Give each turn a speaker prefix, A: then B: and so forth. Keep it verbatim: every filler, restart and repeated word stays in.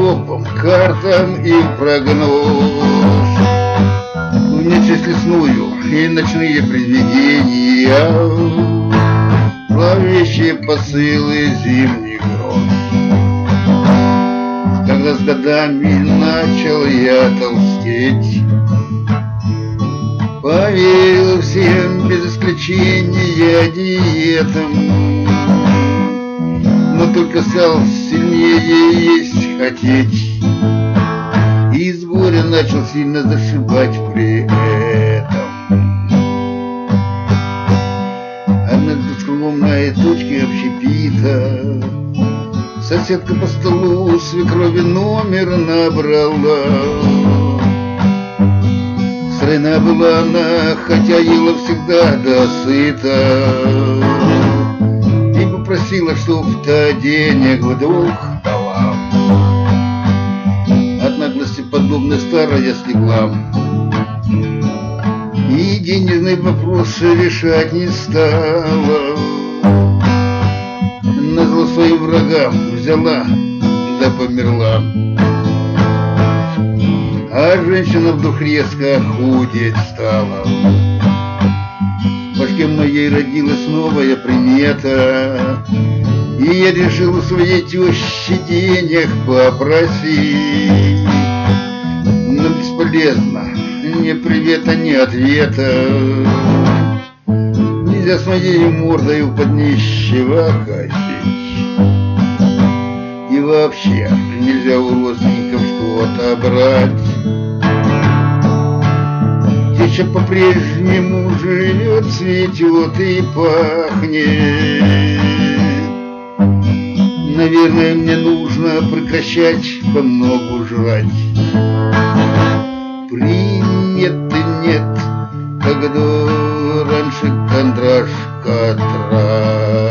A: гороскопам, картам и прогноз. У меня честь лесную и ночные привидения, зловещие посылы зимних гроз. Когда с годами начал я толстеть, поверил всем без исключения диетам, но только стал сильнее есть хотеть, и с горя начал сильно зашибать при этом. Однажды скромной точки общепита соседка по столу свекрови номер набрала. Стройна была она, хотя ела всегда досыта, и попросила, чтоб та денег в долг дала. От наглости подобной старая слегла, и денежные вопросы решать не стала. Назло своим врагам взяла да померла. А женщина вдруг резко худеть стала. В башке моей родилась новая примета, и я решил у своей тещи денег попросить. Но бесполезно, ни привета, ни ответа. Нельзя с моей мордой под нищего косить. И вообще нельзя у родственников что-то брать. Теща по-прежнему живет, цветет и пахнет. Наверное, мне нужно прекращать понемногу жрать. Приметы нет, когда раньше кондрашка трать.